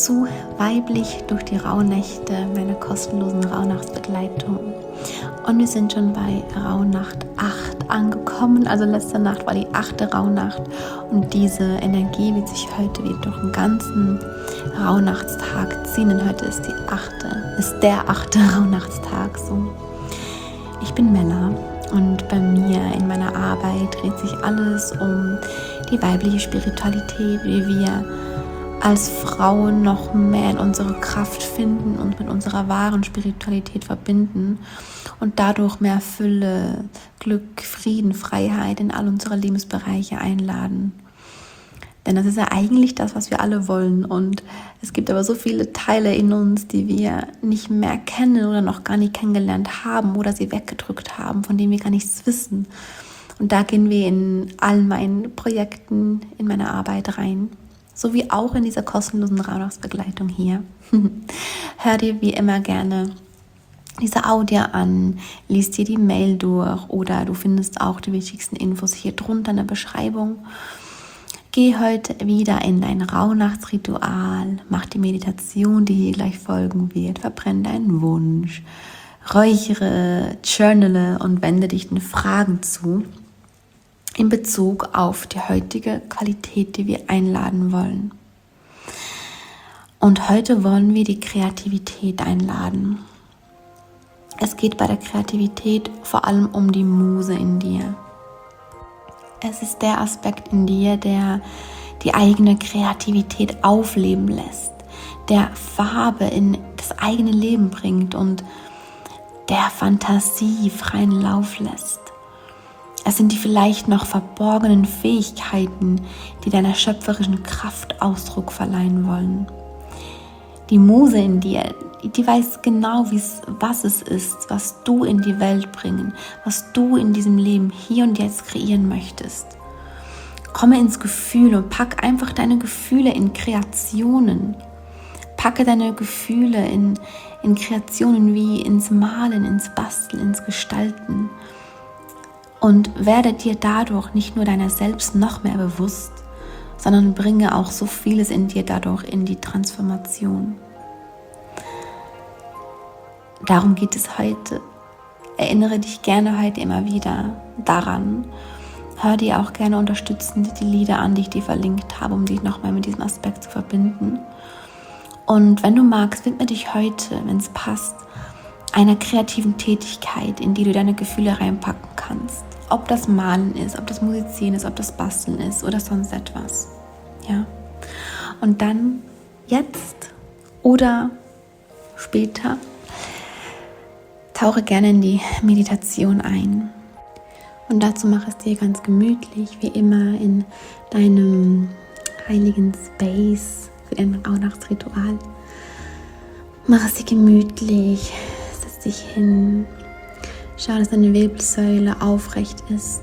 zu Weiblich durch die Rauhnächte, meiner kostenlosen Rauhnachtsbegleitung. Und wir sind schon bei Rauhnacht 8 angekommen. Also letzte Nacht war die 8. Rauhnacht und diese Energie wird sich heute wieder durch den ganzen Rauhnachtstag ziehen. Denn heute ist der 8. Rauhnachtstag. So. Ich bin Mella und bei mir in meiner Arbeit dreht sich alles um die weibliche Spiritualität, wie wir als Frauen noch mehr in unsere Kraft finden und mit unserer wahren Spiritualität verbinden und dadurch mehr Fülle, Glück, Frieden, Freiheit in all unsere Lebensbereiche einladen. Denn das ist ja eigentlich das, was wir alle wollen. Und es gibt aber so viele Teile in uns, die wir nicht mehr kennen oder noch gar nicht kennengelernt haben oder sie weggedrückt haben, von denen wir gar nichts wissen. Und da gehen wir in all meinen Projekten, in meine Arbeit rein. Sowie auch in dieser kostenlosen Rauhnachtsbegleitung hier. Hör dir wie immer gerne diese Audio an, lies dir die Mail durch oder du findest auch die wichtigsten Infos hier drunter in der Beschreibung. Geh heute wieder in dein Rauhnachtsritual, mach die Meditation, die hier gleich folgen wird, verbrenn deinen Wunsch, räuchere, journale und wende dich den Fragen zu in Bezug auf die heutige Qualität, die wir einladen wollen. Und heute wollen wir die Kreativität einladen. Es geht bei der Kreativität vor allem um die Muse in dir. Es ist der Aspekt in dir, der die eigene Kreativität aufleben lässt, der Farbe in das eigene Leben bringt und der Fantasie freien Lauf lässt. Es sind die vielleicht noch verborgenen Fähigkeiten, die deiner schöpferischen Kraft Ausdruck verleihen wollen. Die Muse in dir, die weiß genau, was es ist, was du in die Welt bringen, was du in diesem Leben hier und jetzt kreieren möchtest. Komme ins Gefühl und pack einfach deine Gefühle in Kreationen. Packe deine Gefühle in Kreationen wie ins Malen, ins Basteln, ins Gestalten. Und werde dir dadurch nicht nur deiner selbst noch mehr bewusst, sondern bringe auch so vieles in dir dadurch in die Transformation. Darum geht es heute. Erinnere dich gerne heute immer wieder daran. Hör dir auch gerne unterstützend die Lieder an, die ich dir verlinkt habe, um dich nochmal mit diesem Aspekt zu verbinden. Und wenn du magst, widme dich heute, wenn es passt, einer kreativen Tätigkeit, in die du deine Gefühle reinpacken kannst. Ob das Malen ist, ob das Musizieren ist, ob das Basteln ist oder sonst etwas. Ja. Und dann jetzt oder später tauche gerne in die Meditation ein. Und dazu mache es dir ganz gemütlich, wie immer in deinem heiligen Space für dein Rauhnachtsritual. Mach es dir gemütlich, setz dich hin. Schau, dass deine Wirbelsäule aufrecht ist.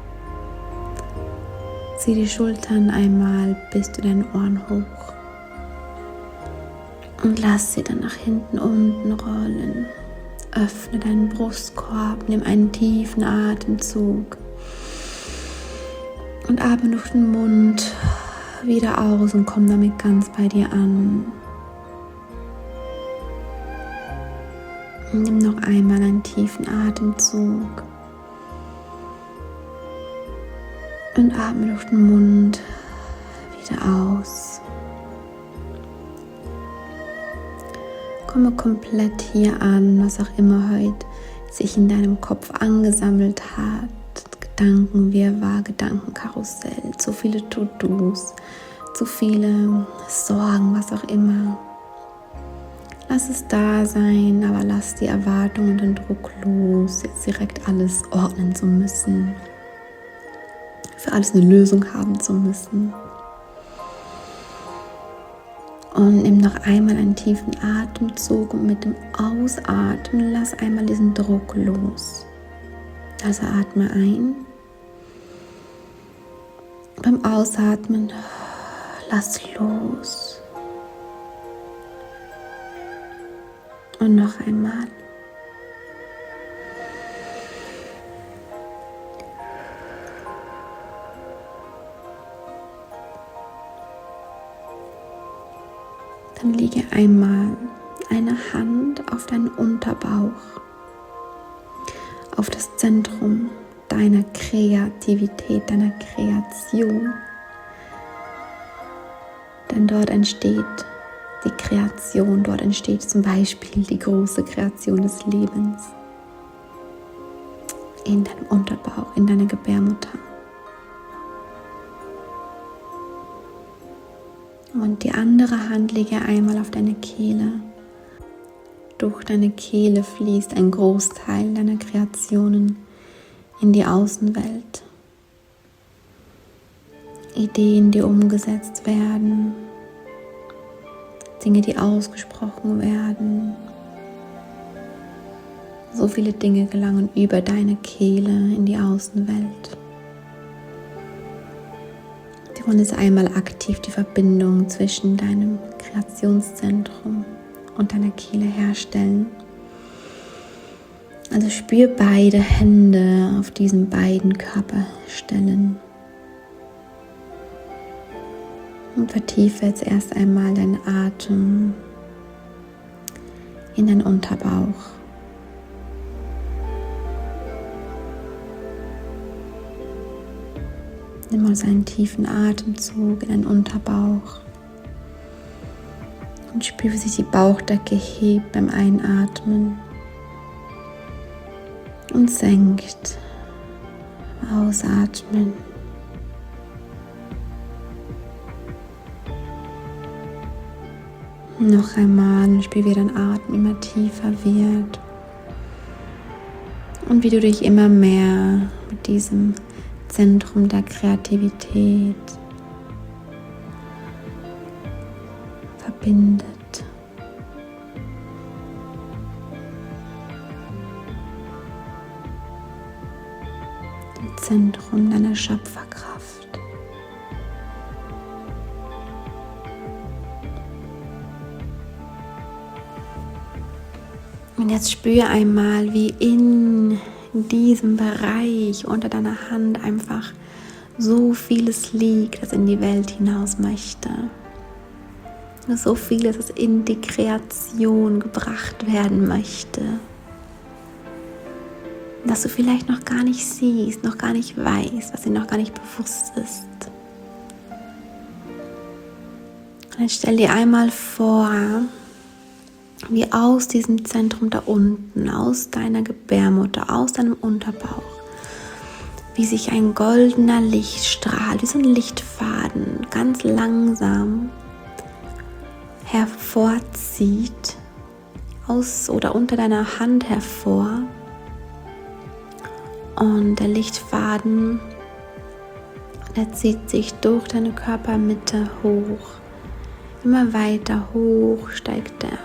Zieh die Schultern einmal bis zu deinen Ohren hoch. Und lass sie dann nach hinten unten rollen. Öffne deinen Brustkorb, nimm einen tiefen Atemzug. Und atme durch den Mund wieder aus und komm damit ganz bei dir an. Nimm noch einmal einen tiefen Atemzug und atme durch den Mund wieder aus. Komme komplett hier an, was auch immer heute sich in deinem Kopf angesammelt hat. Gedankenwirrwarr, Gedankenkarussell, zu viele To-Dos, zu viele Sorgen, was auch immer. Lass es da sein, aber lass die Erwartung und den Druck los, jetzt direkt alles ordnen zu müssen, für alles eine Lösung haben zu müssen. Und nimm noch einmal einen tiefen Atemzug und mit dem Ausatmen lass einmal diesen Druck los. Also atme ein. Beim Ausatmen lass los. Und noch einmal. Dann lege einmal eine Hand auf deinen Unterbauch, auf das Zentrum deiner Kreativität, deiner Kreation. Denn dort entsteht die Kreation, dort entsteht zum Beispiel die große Kreation des Lebens. In deinem Unterbauch, in deiner Gebärmutter. Und die andere Hand lege einmal auf deine Kehle. Durch deine Kehle fließt ein Großteil deiner Kreationen in die Außenwelt. Ideen, die umgesetzt werden, Dinge, die ausgesprochen werden. So viele Dinge gelangen über deine Kehle in die Außenwelt. Wir wollen jetzt einmal aktiv die Verbindung zwischen deinem Kreationszentrum und deiner Kehle herstellen. Also spür beide Hände auf diesen beiden Körperstellen. Und vertiefe jetzt erst einmal deinen Atem in deinen Unterbauch. Nimm mal einen tiefen Atemzug in deinen Unterbauch und spüre, wie sich die Bauchdecke hebt beim Einatmen und senkt beim Ausatmen. Noch einmal und spüre, wie dein Atem immer tiefer wird und wie du dich immer mehr mit diesem Zentrum der Kreativität verbindet. Dem Zentrum deiner Schöpferkraft. Und jetzt spüre einmal, wie in diesem Bereich unter deiner Hand einfach so vieles liegt, das in die Welt hinaus möchte. So vieles, das in die Kreation gebracht werden möchte. Das du vielleicht noch gar nicht siehst, noch gar nicht weißt, was dir noch gar nicht bewusst ist. Und jetzt stell dir einmal vor, wie aus diesem Zentrum da unten, aus deiner Gebärmutter, aus deinem Unterbauch, wie sich ein goldener Lichtstrahl, wie so ein Lichtfaden, ganz langsam hervorzieht, aus oder unter deiner Hand hervor. Und der Lichtfaden, der zieht sich durch deine Körpermitte hoch. Immer weiter hoch steigt er,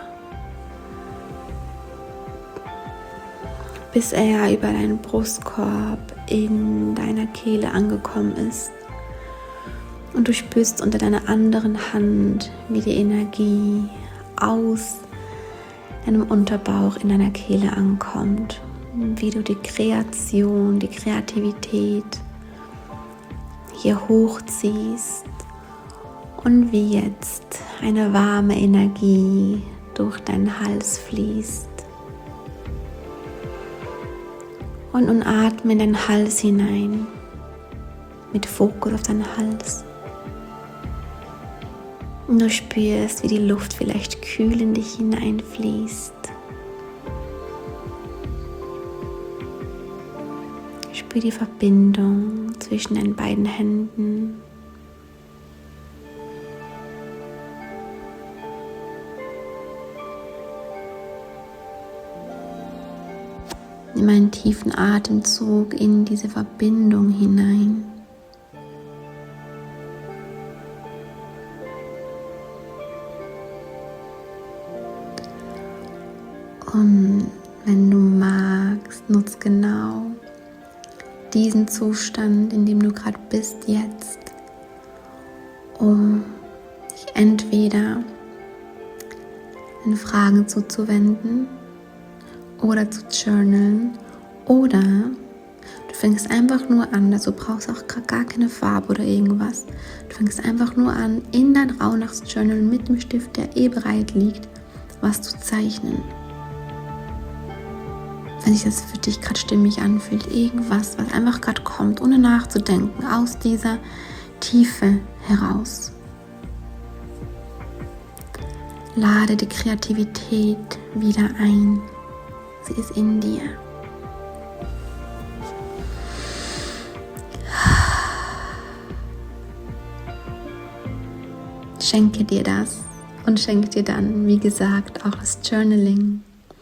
bis er über deinen Brustkorb in deiner Kehle angekommen ist. Und du spürst unter deiner anderen Hand, wie die Energie aus deinem Unterbauch in deiner Kehle ankommt. Wie du die Kreation, die Kreativität hier hochziehst und wie jetzt eine warme Energie durch deinen Hals fließt. Und nun atme in deinen Hals hinein, mit Fokus auf deinen Hals. Und du spürst, wie die Luft vielleicht kühl in dich hineinfließt. Spür die Verbindung zwischen deinen beiden Händen. Nimm einen tiefen Atemzug in diese Verbindung hinein. Und wenn du magst, nutz genau diesen Zustand, in dem du gerade bist jetzt, um dich entweder den Fragen zuzuwenden oder zu journalen, oder du fängst einfach nur an, also du brauchst auch gar keine Farbe oder irgendwas. Du fängst einfach nur an, in dein Rauhnachtsjournal mit dem Stift, der bereit liegt, was zu zeichnen. Wenn sich das für dich gerade stimmig anfühlt, irgendwas, was einfach gerade kommt, ohne nachzudenken, aus dieser Tiefe heraus. Lade die Kreativität wieder ein. Sie ist in dir. Schenke dir das und schenke dir dann, wie gesagt, auch das Journaling.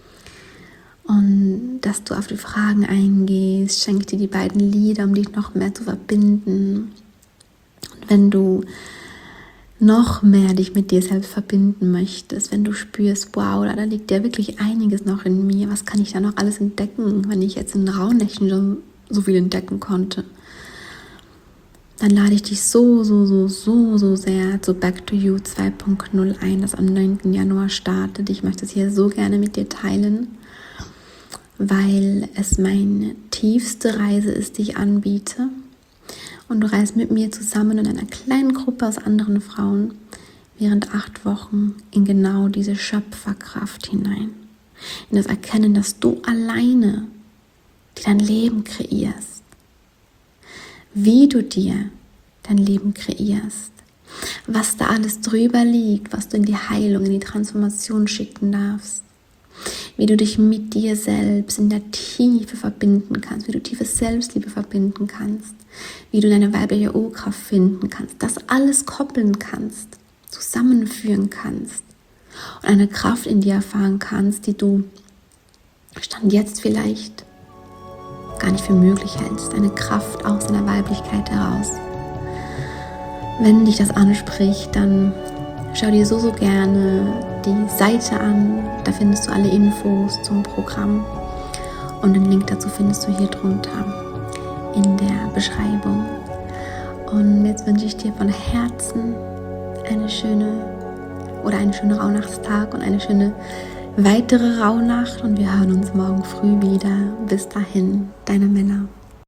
Und dass du auf die Fragen eingehst, schenke dir die beiden Lieder, um dich noch mehr zu verbinden. Und wenn du noch mehr dich mit dir selbst verbinden möchtest, wenn du spürst, wow, da liegt ja wirklich einiges noch in mir, was kann ich da noch alles entdecken, wenn ich jetzt in Rauhnächten schon so viel entdecken konnte, dann lade ich dich so sehr zu Back to You 2.0 ein, das am 9. Januar startet. Ich möchte es hier so gerne mit dir teilen, weil es meine tiefste Reise ist, die ich anbiete. Und du reist mit mir zusammen in einer kleinen Gruppe aus anderen Frauen während 8 Wochen in genau diese Schöpferkraft hinein. In das Erkennen, dass du alleine dir dein Leben kreierst. Wie du dir dein Leben kreierst. Was da alles drüber liegt, was du in die Heilung, in die Transformation schicken darfst. Wie du dich mit dir selbst in der Tiefe verbinden kannst, wie du tiefe Selbstliebe verbinden kannst, wie du deine weibliche Urkraft finden kannst, das alles koppeln kannst, zusammenführen kannst und eine Kraft in dir erfahren kannst, die du Stand jetzt vielleicht gar nicht für möglich hältst, eine Kraft aus deiner Weiblichkeit heraus. Wenn dich das anspricht, dann schau dir so gerne die Seite an, da findest du alle Infos zum Programm und den Link dazu findest du hier drunter in der Beschreibung. Und jetzt wünsche ich dir von Herzen einen schönen Rauhnachtstag und eine schöne weitere Rauhnacht und wir hören uns morgen früh wieder. Bis dahin, deine Mella.